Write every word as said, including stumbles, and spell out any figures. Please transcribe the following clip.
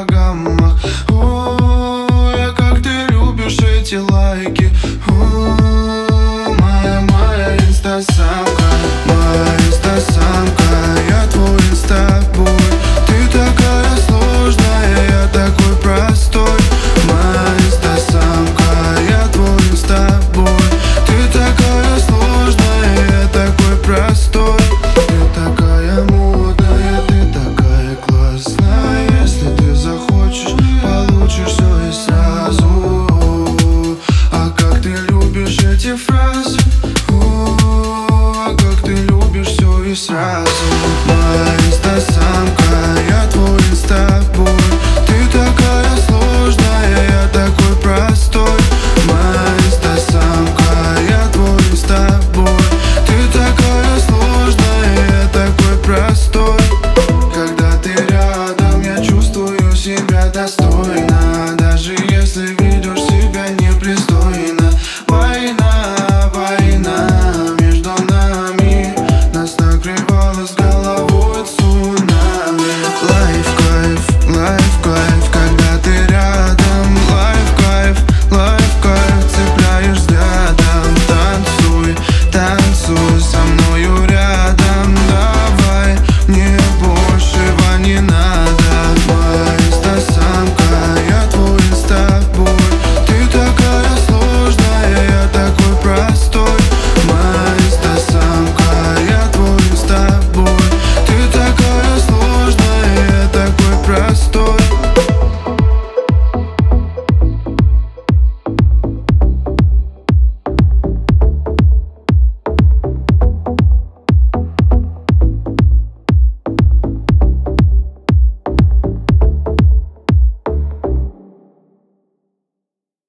инстаграмах. О, я как ты любишь эти лайки. О, моя, моя инстасамка, моя инстасамка, я твой инстабой. Ты такая сложная, я такой простой. Моя инстасамка, я твой инстабой. Ты такая сложная, я такой простой. Ты такая модная, ты такая классная. Если ты захочешь, получишь все и сразу. А как ты любишь эти фразы. О, а как ты любишь все и сразу. Моя инстасамка, я твой инстабой. Ты такая сложная, я такой простой. Моя инстасамка, я твой инстабой. Ты такая сложная, я такой простой. Когда ты рядом, я чувствую себя достойным.